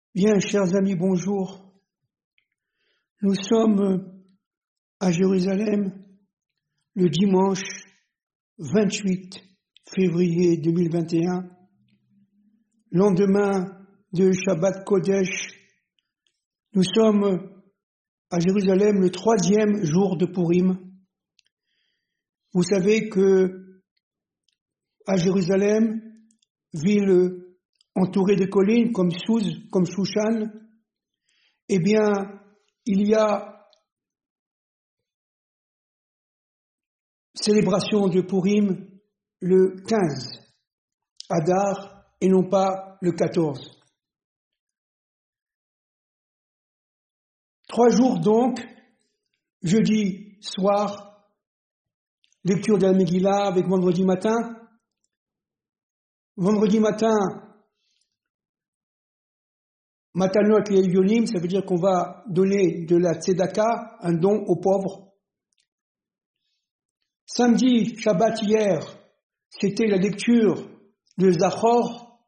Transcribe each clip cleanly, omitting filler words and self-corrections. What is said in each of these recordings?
Bien, chers amis, bonjour. Nous sommes à Jérusalem le dimanche 28 février 2021, lendemain de Shabbat Kodesh. Nous sommes à Jérusalem le 3e jour de Purim. Vous savez que à Jérusalem, ville entourée de collines comme Souz, comme Shushan, eh bien, il y a célébration de Purim le 15 Adar et non pas le 14. 3 jours donc, jeudi soir, lecture de la Megillah avec vendredi matin. Vendredi matin, Matanot et Yonim, ça veut dire qu'on va donner de la tzedaka, un don aux pauvres. Samedi, Shabbat hier, c'était la lecture de Zachor,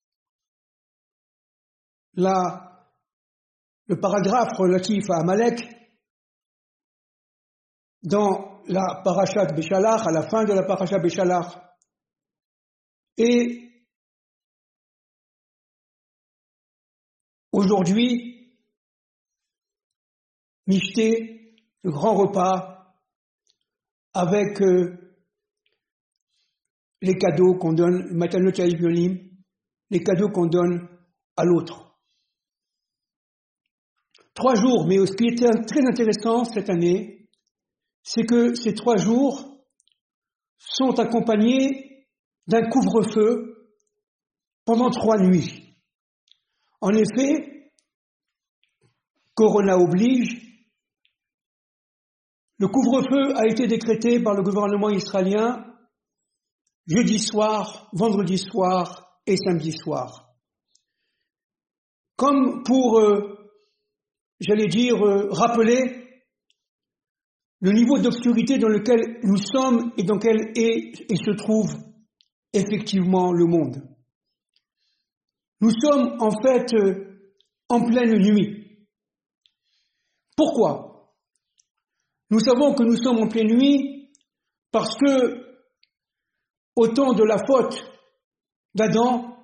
le paragraphe relatif à Amalek, dans la parashat Beshalach, à la fin de la parashat Beshalach. Et aujourd'hui, Mishté, le grand repas, avec les cadeaux qu'on donne, Matanot Yonim, les cadeaux qu'on donne à l'autre. 3 jours, mais ce qui était très intéressant cette année, c'est que ces 3 jours sont accompagnés d'un couvre-feu pendant 3 nuits. En effet, Corona oblige, le couvre-feu a été décrété par le gouvernement israélien jeudi soir, vendredi soir et samedi soir. Comme pour, rappeler le niveau d'obscurité dans lequel nous sommes et dans lequel est et se trouve effectivement le monde. Nous sommes en fait en pleine nuit. Pourquoi ? Nous savons que nous sommes en pleine nuit parce que au temps de la faute d'Adam,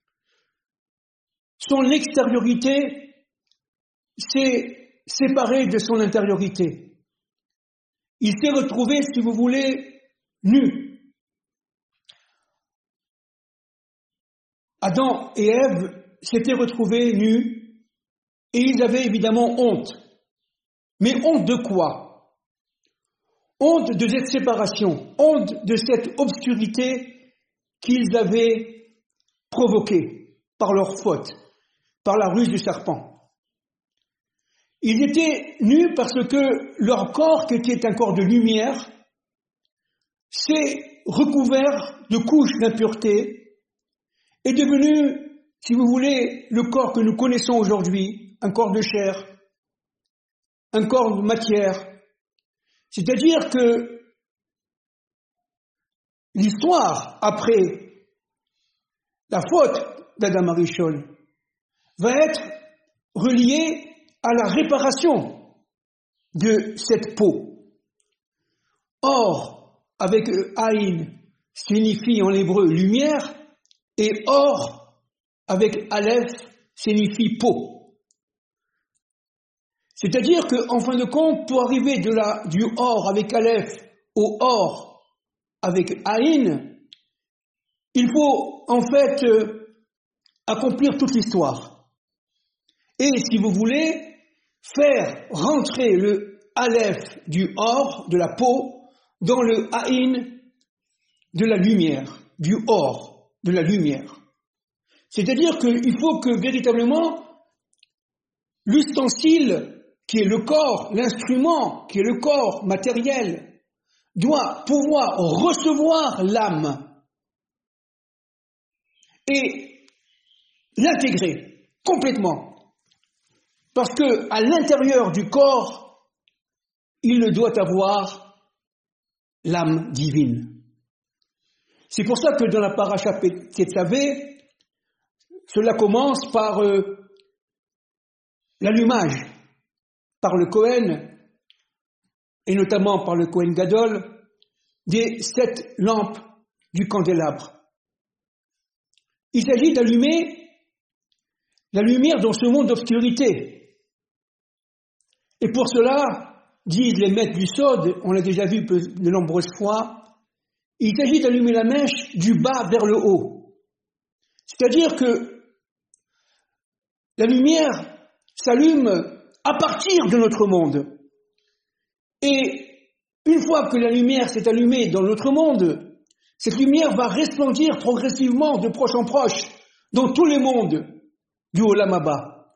son extériorité s'est séparée de son intériorité. Il s'est retrouvé, si vous voulez, nu. Adam et Ève s'étaient retrouvés nus et ils avaient évidemment honte. Mais honte de quoi ? Honte de cette séparation, honte de cette obscurité qu'ils avaient provoquée par leur faute, par la ruse du serpent. Ils étaient nus parce que leur corps, qui était un corps de lumière, s'est recouvert de couches d'impureté, est devenu, si vous voulez, le corps que nous connaissons aujourd'hui, un corps de chair, un corps de matière. C'est-à-dire que l'histoire, après la faute d'Adam Arishon, va être reliée à la réparation de cette peau. Or, avec Aïn, signifie en hébreu lumière, et or, avec Aleph, signifie peau. C'est-à-dire qu'en fin de compte, pour arriver du or avec Aleph au or avec Aïn, il faut en fait accomplir toute l'histoire. Et si vous voulez, faire rentrer le Aleph du or, de la peau, dans le Aïn de la lumière, du or, de la lumière. C'est-à-dire qu'il faut que véritablement l'ustensile qui est le corps, l'instrument qui est le corps matériel, doit pouvoir recevoir l'âme et l'intégrer complètement. Parce que à l'intérieur du corps, il doit avoir l'âme divine. C'est pour ça que dans la paracha Tetzavé, cela commence par l'allumage par le Kohen, et notamment par le Kohen Gadol, des 7 lampes du candélabre. Il s'agit d'allumer la lumière dans ce monde d'obscurité. Et pour cela, disent les maîtres du Sod, on l'a déjà vu de nombreuses fois, il s'agit d'allumer la mèche du bas vers le haut. C'est-à-dire que la lumière s'allume à partir de notre monde. Et une fois que la lumière s'est allumée dans notre monde, cette lumière va resplendir progressivement de proche en proche dans tous les mondes du Olam Haba.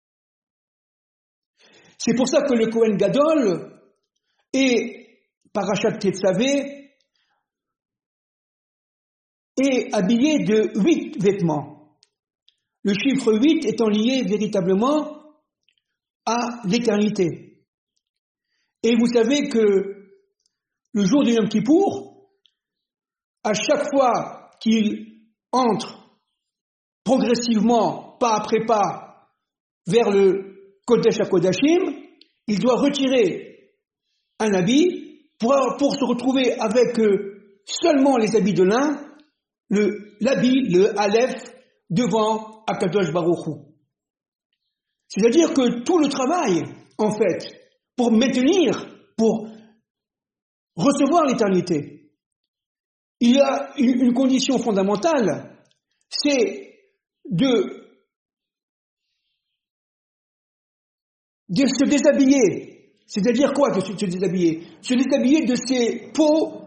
C'est pour ça que le Kohen Gadol et Parashat Tetzavé est habillé de 8 vêtements. Le chiffre 8 étant lié véritablement à l'éternité. Et vous savez que le jour du Yom Kippour, à chaque fois qu'il entre progressivement, pas après pas, vers le Kodesh HaKodashim, il doit retirer un habit pour se retrouver avec seulement les habits de lin, l'habit, le Aleph, devant Akadosh Baruch Hu. C'est-à-dire que tout le travail, en fait, pour maintenir, pour recevoir l'éternité, il y a une condition fondamentale, c'est de se déshabiller. C'est-à-dire quoi, de se déshabiller? Se déshabiller de ces peaux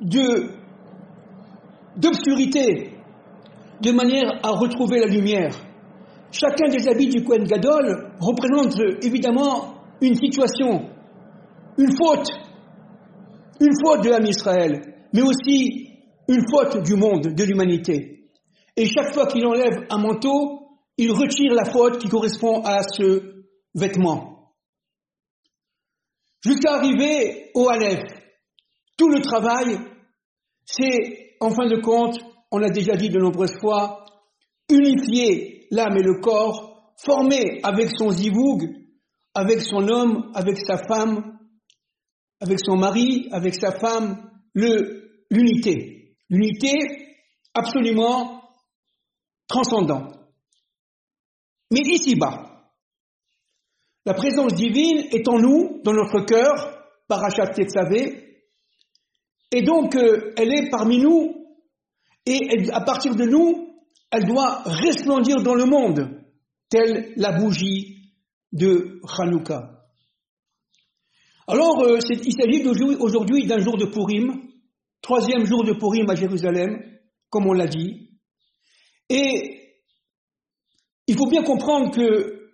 d'obscurité, de manière à retrouver la lumière. Chacun des habits du Kohen Gadol représente évidemment une situation, une faute de l'âme Israël, mais aussi une faute du monde, de l'humanité. Et chaque fois qu'il enlève un manteau, il retire la faute qui correspond à ce vêtement. Jusqu'à arriver au Aleph. Tout le travail, c'est, en fin de compte, on l'a déjà dit de nombreuses fois, unifier l'âme et le corps, former avec son zivoug, avec son homme, avec sa femme, avec son mari, avec sa femme, l'unité. L'unité absolument transcendante. Mais ici-bas, la présence divine est en nous, dans notre cœur, Parashat Tetzavé, et donc elle est parmi nous, et à partir de nous, elle doit resplendir dans le monde, telle la bougie de Hanouka. Alors, il s'agit aujourd'hui d'un jour de Purim, 3e jour de Purim à Jérusalem, comme on l'a dit. Et il faut bien comprendre que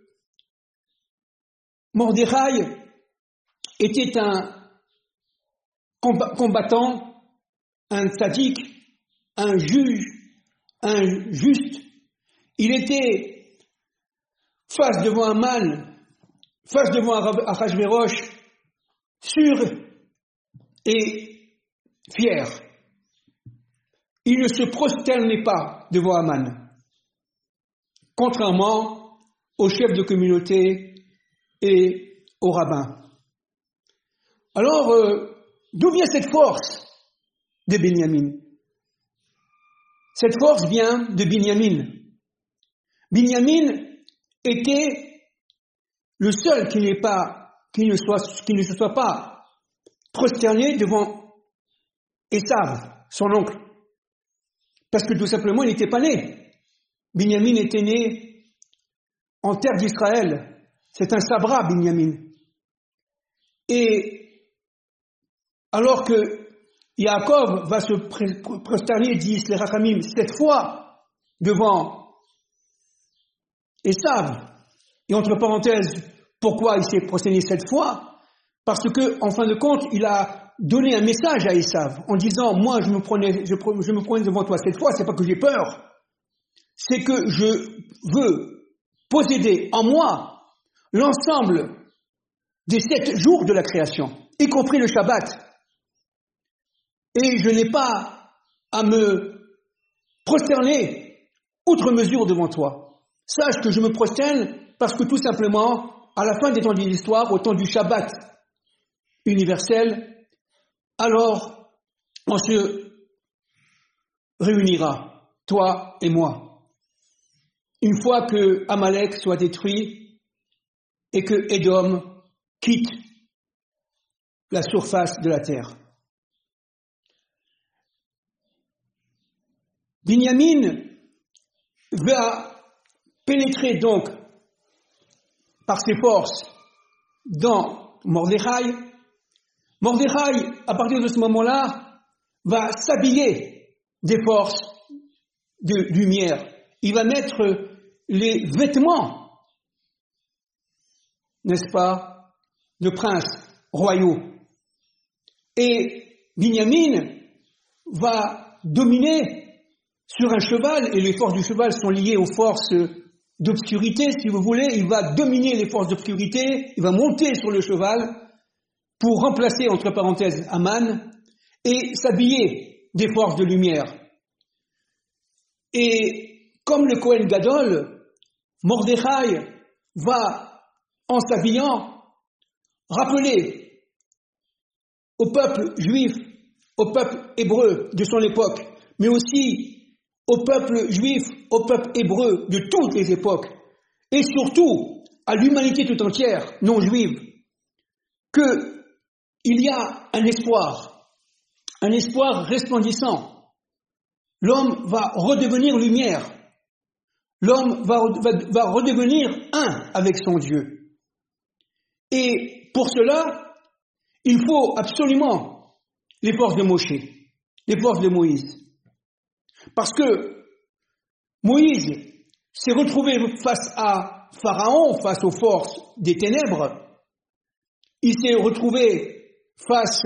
Mordechai était un combattant, un tzaddik, un juge, un juste. Il était face devant Aman, face devant Achashverosh, sûr et fier. Il ne se prosternait pas devant Aman, contrairement aux chefs de communauté et aux rabbins. Alors, d'où vient cette force de Binyamin? Cette force vient de Binyamin. Binyamin était le seul qui ne se soit pas prosterné devant Esav, son oncle. Parce que tout simplement, il n'était pas né. Binyamin était né en terre d'Israël. C'est un sabra, Binyamin. Et alors que Yaakov va se prosterner, disent les Rachamim, 7 fois devant Esav. Et entre parenthèses, pourquoi il s'est prosterné 7 fois? Parce que, en fin de compte, il a donné un message à Esav en disant, moi, je me prenais devant toi 7 fois, c'est pas que j'ai peur, c'est que je veux posséder en moi l'ensemble des 7 jours de la création, y compris le Shabbat. Et je n'ai pas à me prosterner outre mesure devant toi. sache que je me prosterne parce que tout simplement, à la fin des temps de l'histoire, au temps du Shabbat universel, alors on se réunira, toi et moi. Une fois que Amalek soit détruit et que Édom quitte la surface de la terre. Binyamin va pénétrer donc par ses forces dans Mordechai. Mordechai, à partir de ce moment-là, va s'habiller des forces de lumière. Il va mettre les vêtements, n'est-ce pas, de princes royaux. Et Binyamin va dominer sur un cheval, et les forces du cheval sont liées aux forces d'obscurité, si vous voulez. Il va dominer les forces d'obscurité, il va monter sur le cheval pour remplacer, entre parenthèses, Aman, et s'habiller des forces de lumière. Et comme le Kohen Gadol, Mordechai va, en s'habillant, rappeler au peuple juif, au peuple hébreu de son époque, mais aussi au peuple juif, au peuple hébreu de toutes les époques, et surtout à l'humanité tout entière, non juive, qu'il y a un espoir resplendissant. L'homme va redevenir lumière. L'homme va redevenir un avec son Dieu. Et pour cela, il faut absolument les forces de Moshe, les forces de Moïse. Parce que Moïse s'est retrouvé face à Pharaon, face aux forces des ténèbres. Il s'est retrouvé face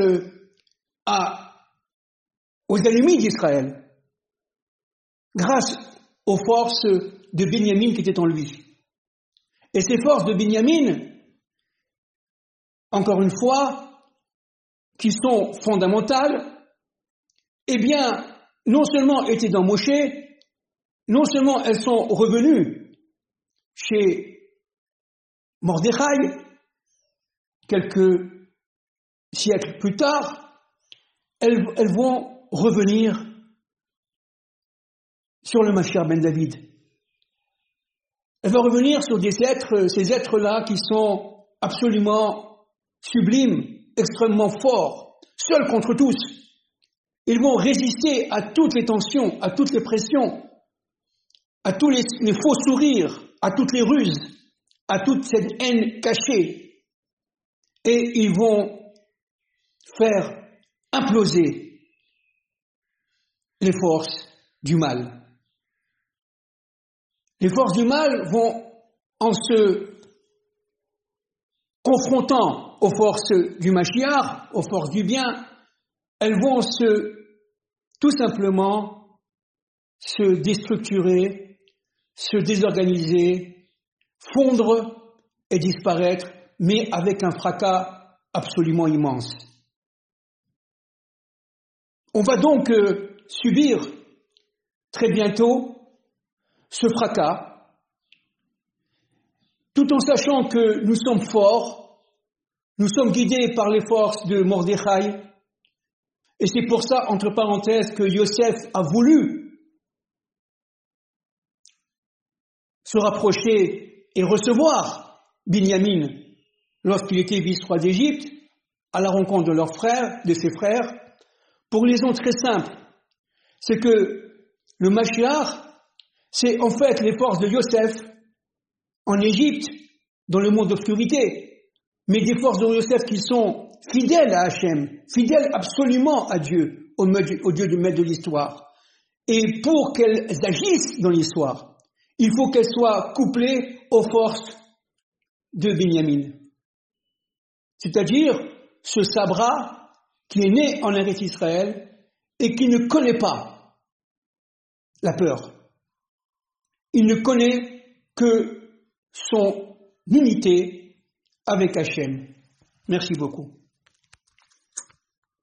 aux ennemis d'Israël, grâce aux forces de Binyamin qui étaient en lui. Et ces forces de Binyamin, encore une fois, qui sont fondamentales, eh bien, non seulement étaient dans Moshe, non seulement elles sont revenues chez Mordechai, quelques siècles plus tard, elles vont revenir sur le Mashiach ben David. Elles vont revenir sur ces êtres-là qui sont absolument sublimes, extrêmement forts, seuls contre tous. Ils vont résister à toutes les tensions, à toutes les pressions, à tous les faux sourires, à toutes les ruses, à toute cette haine cachée. Et ils vont faire imploser les forces du mal. Les forces du mal vont, en se confrontant aux forces du Mashiach, aux forces du bien, elles vont tout simplement se déstructurer, se désorganiser, fondre et disparaître, mais avec un fracas absolument immense. On va donc subir très bientôt ce fracas, tout en sachant que nous sommes forts, nous sommes guidés par les forces de Mordechai, et c'est pour ça, entre parenthèses, que Yosef a voulu se rapprocher et recevoir Binyamin lorsqu'il était vice-roi d'Égypte, à la rencontre de ses frères, pour une raison très simple. C'est que le Mashiach, c'est en fait les forces de Yosef en Égypte, dans le monde d'obscurité, mais des forces de Yosef qui sont fidèles à Hachem, fidèles absolument à Dieu, au Dieu du maître de l'histoire. Et pour qu'elles agissent dans l'histoire, il faut qu'elles soient couplées aux forces de Binyamin. C'est-à-dire ce Sabra qui est né en Eretz Israël et qui ne connaît pas la peur. Il ne connaît que son unité avec Hachem. Merci beaucoup.